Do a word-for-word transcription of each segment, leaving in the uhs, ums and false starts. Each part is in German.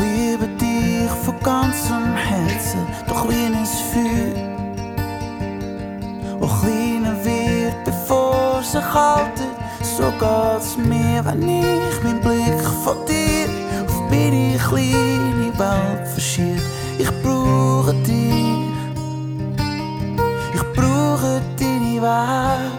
liebe dich von ganzem Herzen, doch wie ein Feuer, wo kleiner wird, bevor es sich haltet. So geht's mir, wenn ich meinen Blick von dir auf meine kleine Welt verschiebe. Ich brauche dich, ich brauche deine Weg.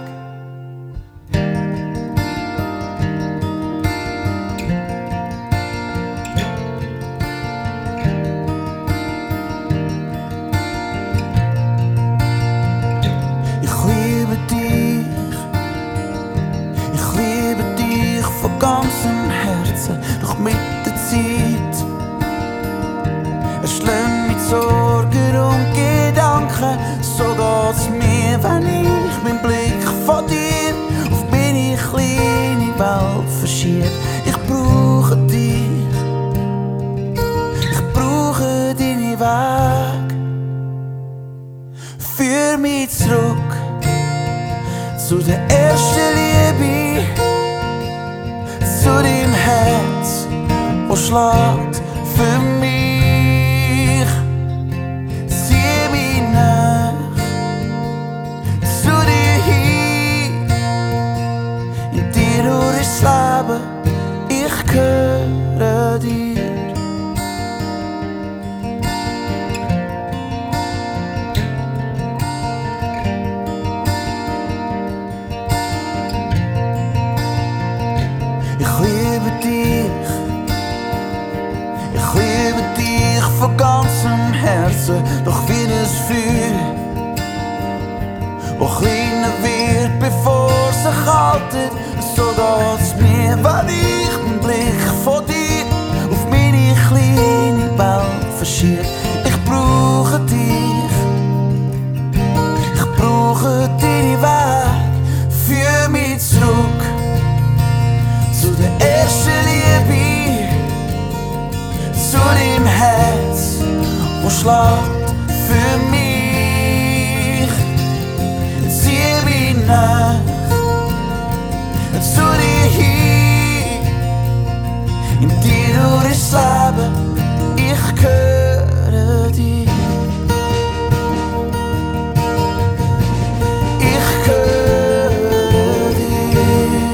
Von ganzem Herzen, doch mit der Zeit erschlagen mich Sorgen und Gedanken. So geht's mir, wenn ich meinen Blick von dir auf meine kleine Welt verschiebe. Ich brauche dich, ich brauche deine Weg. Führ mich zurück zu der ersten Liebe, zu dem Herz, wo schlägt für mich. Zieh mich nach zu dir hin, in dir nur ist Leben, ich gehöre dir. Ich liebe dich, ich liebe dich von ganzem Herzen, doch wie ein Feuer, wo kleiner wird, bevor es sich haltet. So geht's mir, wenn ich meinen Blick von dir auf meine kleine Welt verschiebe. Ich brauche dich, ich brauche deine Weg. Führ mich zurück zu der ersten Liebe, zu dem Herz, wo schlägt für mich. Zieh mich nach zu dir hin, in dir nur ist Leben, ich gehöre dir. Ich gehöre dir.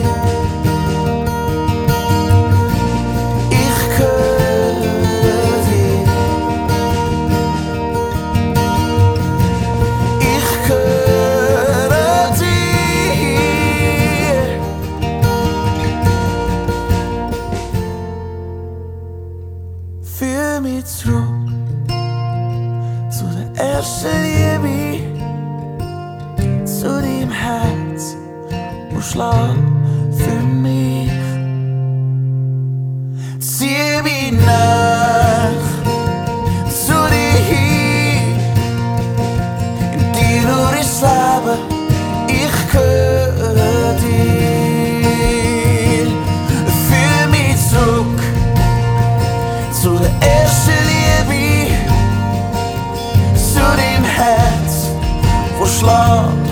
Führ mich zurück zu der ersten Liebe, zu dem Herz, wo schlägt für mich. Zieh mich nach zu dir hin, in dir nur ist Leben, ich gehöre dir. Führ mich zurück zu der ersten Liebe, zu dem Herz, wo schlägt